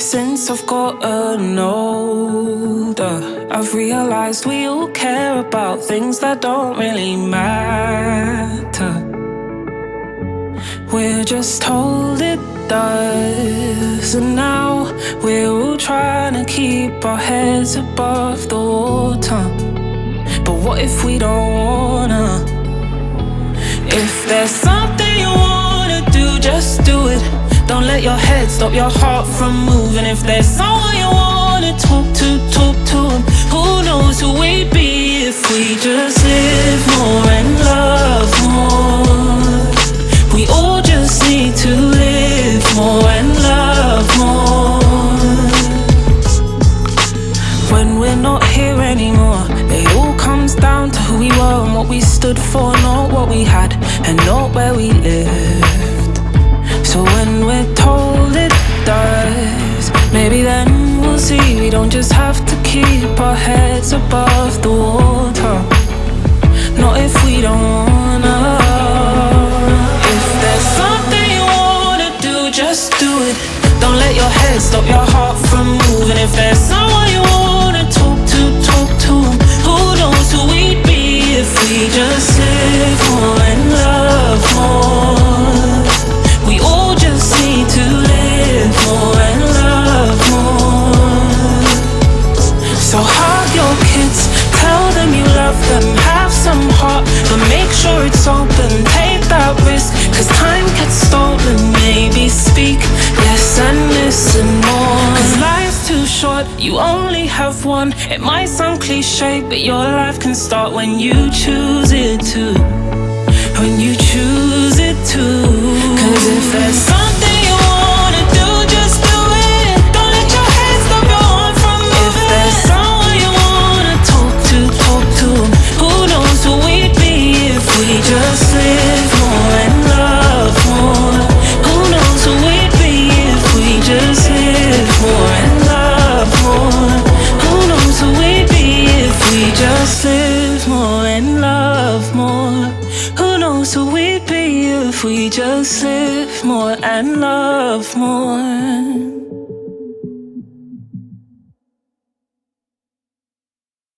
Since I've gotten older, I've realized we all care about things that don't really matter. We're just told it does, and now we're all trying to keep our heads above the water. But what if we don't wanna? If there's something you wanna do, just do it. Don't let your head stop your heart from moving. If there's someone you wanna talk to them. Who knows who we'd be if we just live more and love more. We all just need to live more and love more. When we're not here anymore, it all comes down to who we were and what we stood for, not what we had and not where we lived. So when we're told it does, maybe then we'll see we don't just have to keep our heads above the water. Not if we don't wanna. If there's something you wanna do, just do it. Don't let your head stop your heart from moving. If there's someone you wanna talk to them. Who knows who we'd be if we just live more and love more. We all just need to live more and love more. So hug your kids, tell them you love them, have some heart, but make sure it's open. Take that risk, 'cause time gets stolen. Maybe speak less and listen more, 'cause life's too short, you only have one. It might sound cliche, but your life can start when you choose it to. When you choose it to. 'Cause if there's something you wanna do, just do it. Don't let your head stop your heart from moving. If there's someone you wanna talk to them. Who knows who we'd be if we just live more and love more. Who knows who we'd be if we just live more and love more. Who knows who we'd be if we just live more and love more. Who knows who we'd be if we just live more and love more.